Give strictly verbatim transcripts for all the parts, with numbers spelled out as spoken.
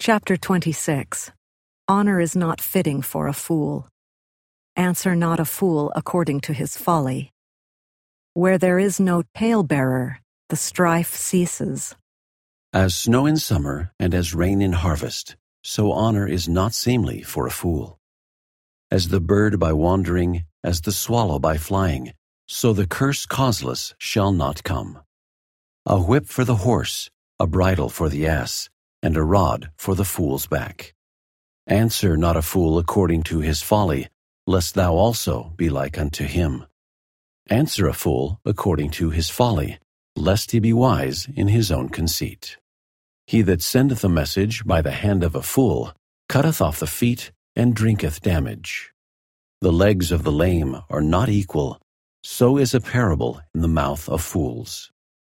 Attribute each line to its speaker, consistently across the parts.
Speaker 1: Chapter twenty-six. Honor is not fitting for a fool. Answer not a fool according to his folly. Where there is no talebearer, the strife ceases.
Speaker 2: As snow in summer and as rain in harvest, so honor is not seemly for a fool. As the bird by wandering, as the swallow by flying, so the curse causeless shall not come. A whip for the horse, a bridle for the ass, and a rod for the fool's back. Answer not a fool according to his folly, lest thou also be like unto him. Answer a fool according to his folly, lest he be wise in his own conceit. He that sendeth a message by the hand of a fool cutteth off the feet and drinketh damage. The legs of the lame are not equal, so is a parable in the mouth of fools.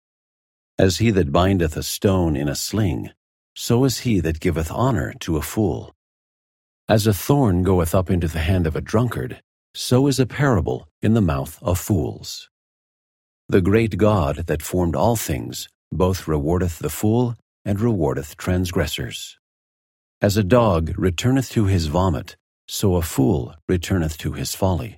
Speaker 2: As he that bindeth a stone in a sling, so is he that giveth honor to a fool. As a thorn goeth up into the hand of a drunkard, so is a parable in the mouth of fools. The great God that formed all things both rewardeth the fool and rewardeth transgressors. As a dog returneth to his vomit, so a fool returneth to his folly.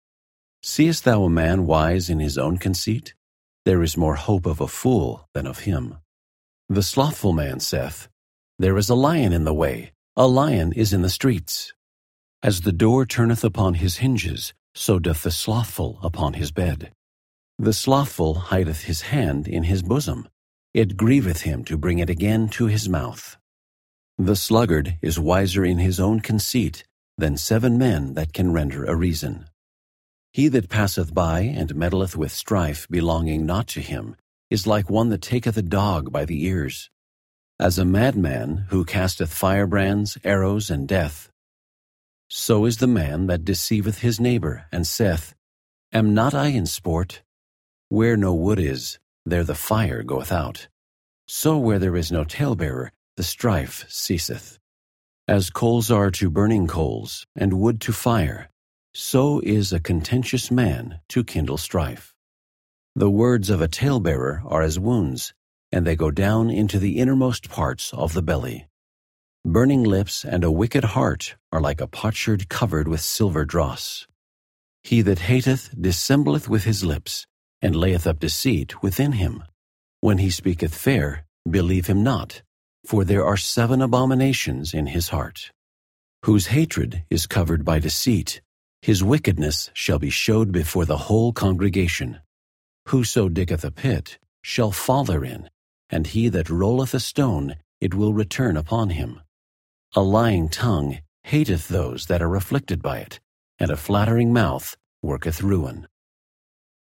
Speaker 2: Seest thou a man wise in his own conceit? There is more hope of a fool than of him. The slothful man saith, There is a lion in the way, a lion is in the streets. As the door turneth upon his hinges, so doth the slothful upon his bed. The slothful hideth his hand in his bosom, it grieveth him to bring it again to his mouth. The sluggard is wiser in his own conceit than seven men that can render a reason. He that passeth by and meddleth with strife belonging not to him is like one that taketh a dog by the ears. As a madman who casteth firebrands, arrows, and death, so is the man that deceiveth his neighbor, and saith, Am not I in sport? Where no wood is, there the fire goeth out. So where there is no talebearer, the strife ceaseth. As coals are to burning coals, and wood to fire, so is a contentious man to kindle strife. The words of a talebearer are as wounds, and they go down into the innermost parts of the belly. Burning lips and a wicked heart are like a potsherd covered with silver dross. He that hateth dissembleth with his lips, and layeth up deceit within him. When he speaketh fair, believe him not, for there are seven abominations in his heart. Whose hatred is covered by deceit, his wickedness shall be showed before the whole congregation. Whoso diggeth a pit shall fall therein, and he that rolleth a stone, it will return upon him. A lying tongue hateth those that are afflicted by it, and a flattering mouth worketh ruin.